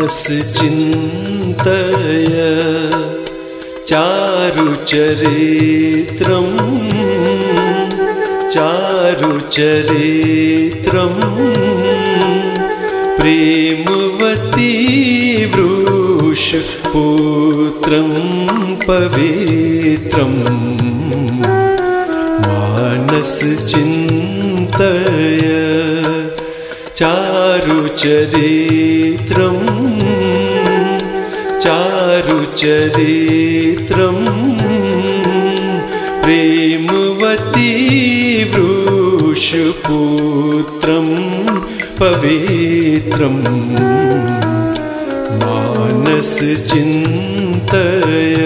मानस चिन्तय चारुचरित्रं चारुचरित्रं प्रेमवती वृषपुत्रं पवित्रं मानस चिन्तय चारुचरित्रं चारुचरित्रं प्रेमवती वृषपुत्रं पवित्रं मानस चिन्तय।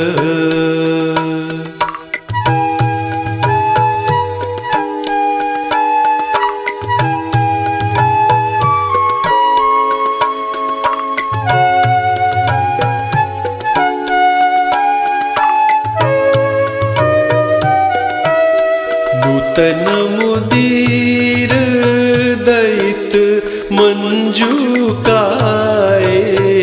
नूतनमुदीर दयित मंजुकाए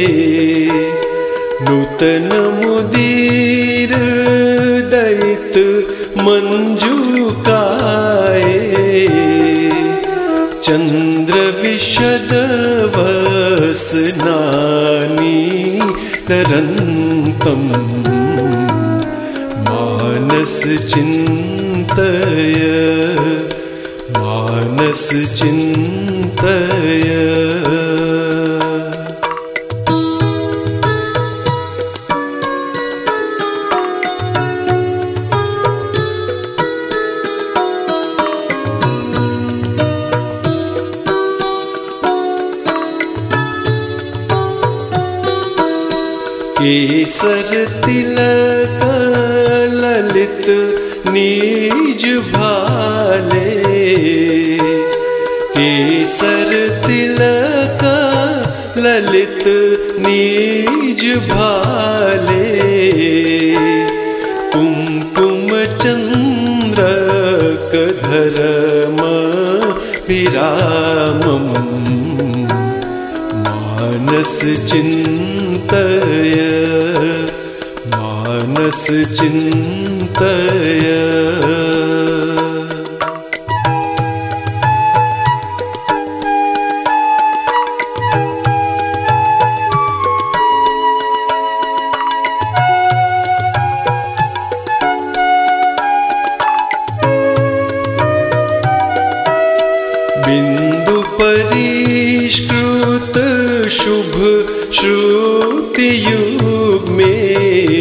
नूतनमुदीर दयित मंजुकाए चन्द्रविशदवसनानि दरन्तं मानस चिन्तय मानस चिन्तय। केसर तिलक ललित निज भाले केसर तिलक ललित निज भाले कुमकुम चंद्रक धर्म विरामं मानस चिन्तय मानस चिन्तय। बिंदु परिष्कृत शुभ श्रुति युग में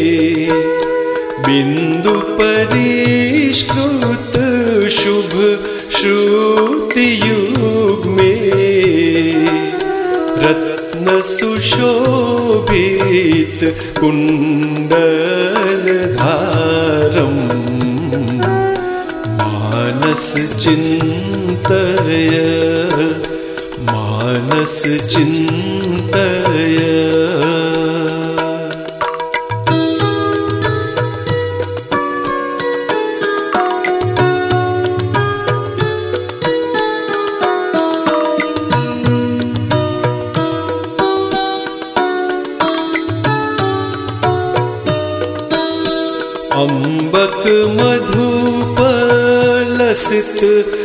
बिंदु परिष्कृत शुभ श्रुति युग में रत्न सुशोभित कुंडल धारम मानस चिन्तय मानस चिन्तय। अम्बक मधुप लसित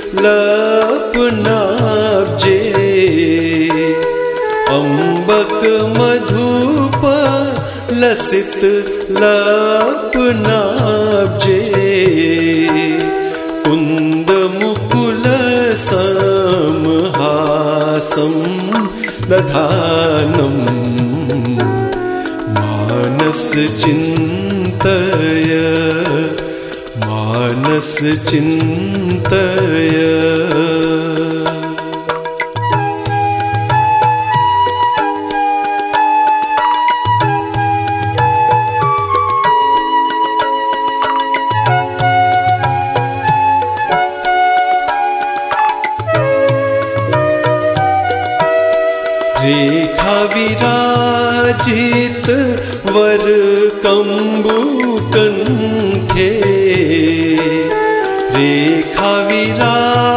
लपनाब्जे अम्बक मधुप लसित लपनाब्जे कुंद मुकुल समहासं दधानं मानस चिन्तय मानस चिन्तय। रेखा विराजित वर कंबु कंठे रेखा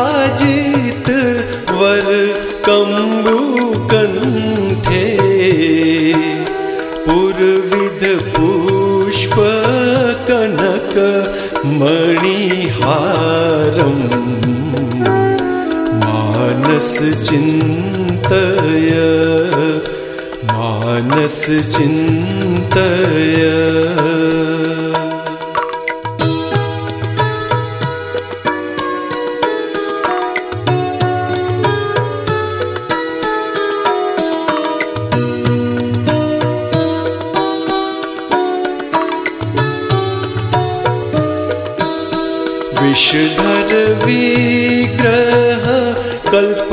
विराजित वर कंबु कंठे चतुर्विध पुष्प कनक मणिहारम् मानस चिन्तय मानस चिन्तय। विषधर विग्रह कल्प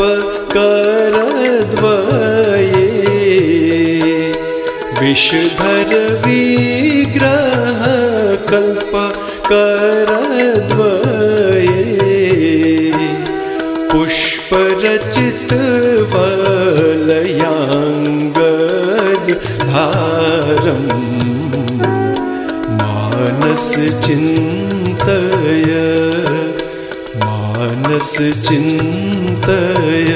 करद्वये विषधर विग्रह कल्प करद्वये पुष्परचित वलयांगद धारम् मानस चिन्तय मानस चिन्तय।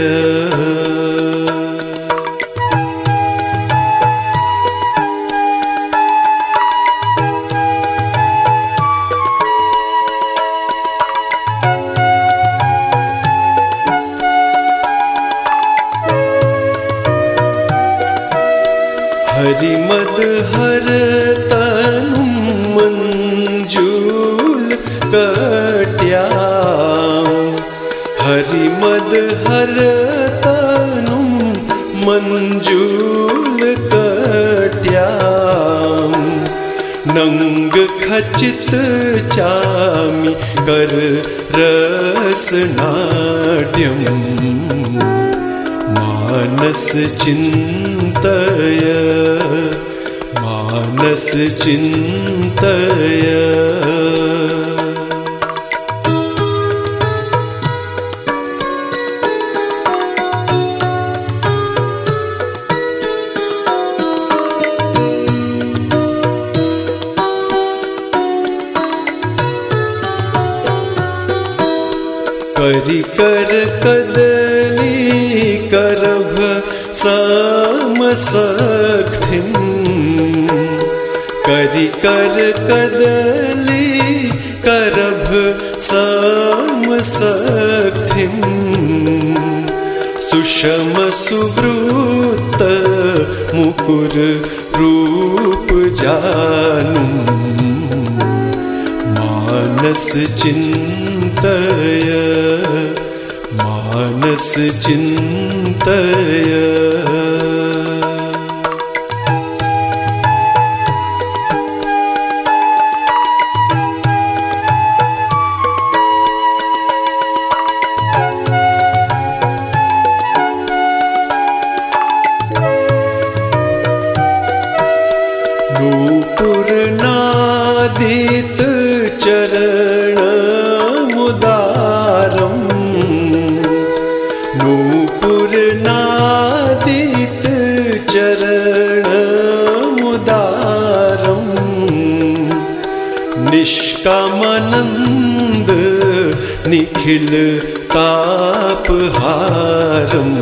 हरिमद हर तनु मंजूल कट्याम हरिमद हर तनु मंजूल कट्याम नंग खचित चामी कर रसनाट्यम मानस चिन्तय मानस चिन्तय। करि कर कदली करभ समसक्थिम् करि कर कदली करभ समसक्थिम् सुषम सुवृत्त मुकुर रूप जानुम् मानस चिन्तय मानस चिन्तय। नूपुर नादित चरण मुदारम् नूपुर नादित चरण मुदारम् निष्कामानंद निखिल तापहारम्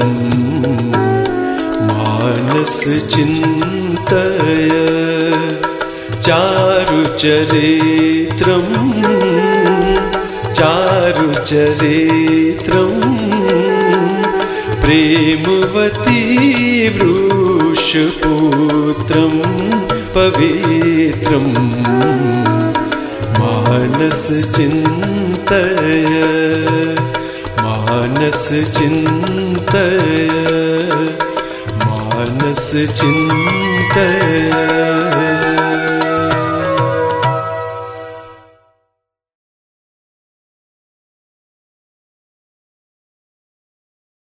मानस चिन्तय चारुचरित्रम् चारुचरित्रम् प्रेमवती वृषपुत्रं पवित्रम् मानस चिन्तय मानस चिन्तय मानस चिन्तय।